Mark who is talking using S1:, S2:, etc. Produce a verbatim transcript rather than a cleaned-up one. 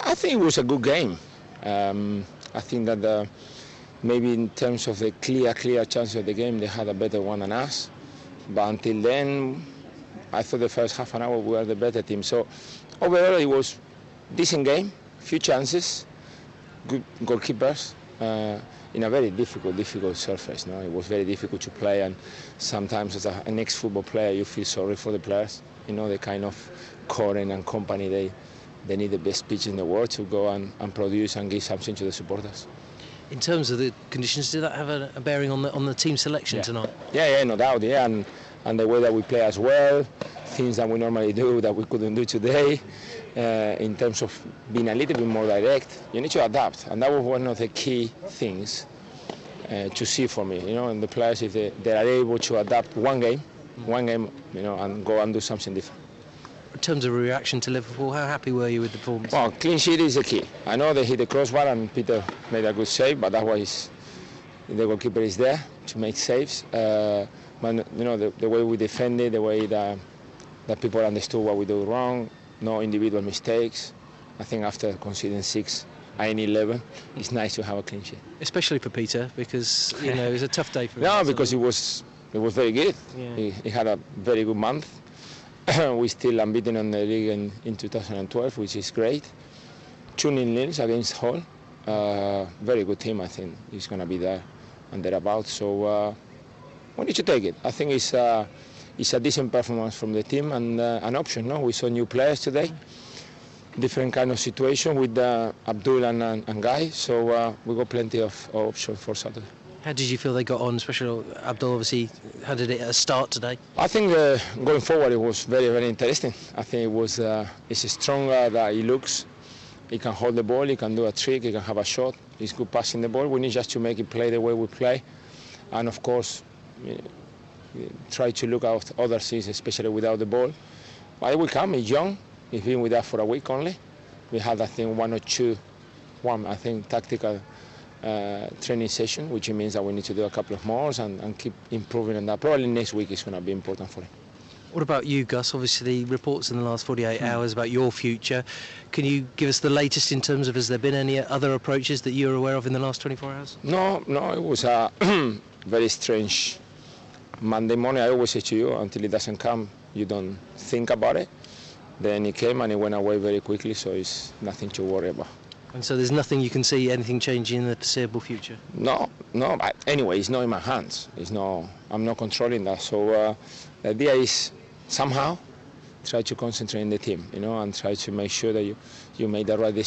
S1: I think it was a good game. Um, I think that the, maybe in terms of the clear, clear chance of the game, they had a better one than us. But until then, I thought the first half an hour we were the better team. So overall, it was decent game, few chances, good goalkeepers. Uh, in a very difficult, difficult surface. No? It was very difficult to play, and sometimes as a, an ex-football player, you feel sorry for the players. You know, the kind of Coren and company, they they need the best pitch in the world to go and, and produce and give something to the supporters.
S2: In terms of the conditions, did that have a, a bearing on the on the team selection
S1: yeah.
S2: tonight?
S1: Yeah, yeah, no doubt. Yeah, and and the way that we play as well, things that we normally do that we couldn't do today. Uh, in terms of being a little bit more direct, you need to adapt, and that was one of the key things uh, to see for me. You know, and the players, if they, they are able to adapt one game, mm. one game, you know, and go and do something different.
S2: In terms of reaction to Liverpool, how happy were you with the performance?
S1: Well, clean sheet is the key. I know they hit the crossbar and Peter made a good save, but otherwise the goalkeeper is there to make saves. Uh, but you know, the, the way we defended, the way that that people understood what we do wrong. No individual mistakes. I think after conceding six, I N eleven, it's nice to have a clean sheet.
S2: Especially for Peter, because you know it was a tough day for him.
S1: No, because it was it was very good.
S2: Yeah.
S1: He, he had a very good month. We're still unbeaten on the league in, in two thousand twelve, which is great. Two nil-nils against Hull. Uh, very good team, I think. He's going to be there and thereabouts. So uh, we need to take it. I think it's. Uh, It's a decent performance from the team and uh, an option. No, we saw new players today, different kind of situation with uh, Abdul and, and, and Guy. So uh, we got plenty of, of options for Saturday.
S2: How did you feel they got on, especially Abdul? Obviously, how did it at a start today?
S1: I think uh, going forward it was very, very interesting. I think it was uh, it's stronger than he looks. He can hold the ball, he can do a trick, he can have a shot. He's good passing the ball. We need just to make it play the way we play, and of course. You know, try to look out other things, especially without the ball. But it will come. He's young. He's been with us for a week only. We had, I think, one or two, one, I think, tactical uh, training session, which means that we need to do a couple of more and, and keep improving on that. Probably next week is going to be important for him.
S2: What about you, Gus? Obviously, reports in the last forty-eight mm. hours about your future. Can you give us the latest in terms of, has there been any other approaches that you're aware of in the last twenty-four hours?
S1: No, no, it was a very strange Monday morning. I always say to you, until it doesn't come, you don't think about it. Then it came and it went away very quickly, so it's nothing to worry about.
S2: And so there's nothing you can see, anything changing in the foreseeable future?
S1: No, no. But anyway, it's not in my hands. It's not. I'm not controlling that. So uh, the idea is somehow try to concentrate in the team, you know, and try to make sure that you you make the right decision.